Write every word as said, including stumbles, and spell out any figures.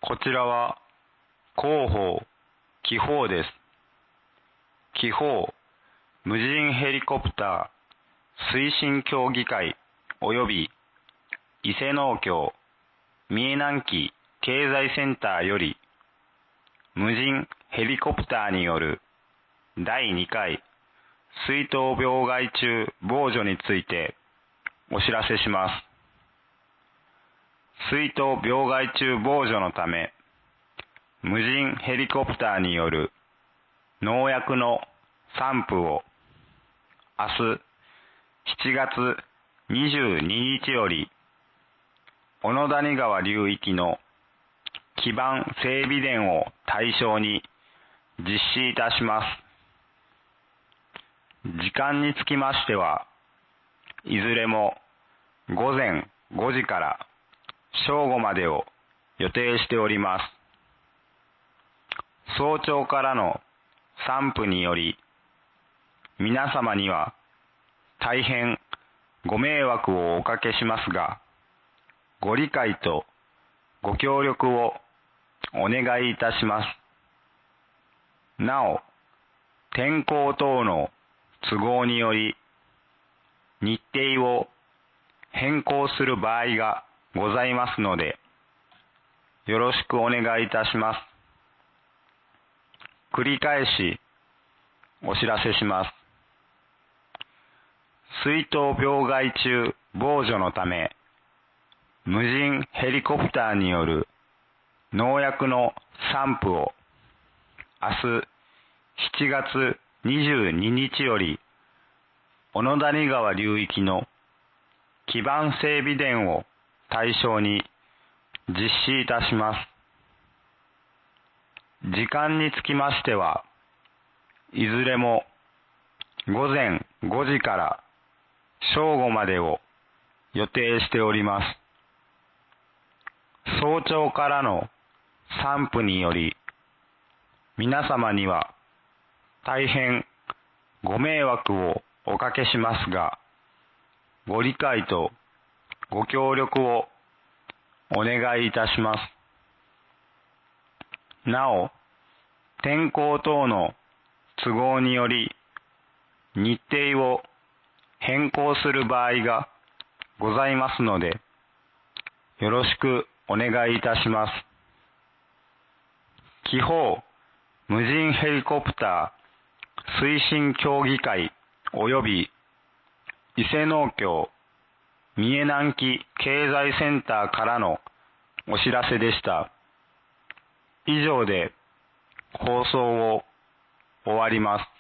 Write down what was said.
こちらは広報、機砲です。機砲、無人ヘリコプター推進協議会及び伊勢農協三重南紀経済センターより無人ヘリコプターによるだいにかい水痘病害虫防除についてお知らせします。水痘病害虫防除のため、無人ヘリコプターによる農薬の散布を明日しちがつにじゅうににちより小野谷川流域の基盤整備田を対象に実施いたします。時間につきましては、いずれもごぜんごじから正午までを予定しております。早朝からの散布により、皆様には大変ご迷惑をおかけしますが、ご理解とご協力をお願いいたします。なお、天候等の都合により、日程を変更する場合がございますので、よろしくお願いいたします。繰り返しお知らせします。水痘病害虫防除のため、無人ヘリコプターによる農薬の散布を明日しちがつにじゅうににちより小野谷川流域の基盤整備田を対象に実施いたします。時間につきましては、いずれもごぜんごじから正午までを予定しております。早朝からの散布により、皆様には大変ご迷惑をおかけしますが、ご理解とご協力をお願いいたします。なお、天候等の都合により、日程を変更する場合がございますので、よろしくお願いいたします。機砲、無人ヘリコプター推進協議会及び伊勢農協三重南紀経済センターからのお知らせでした。以上で放送を終わります。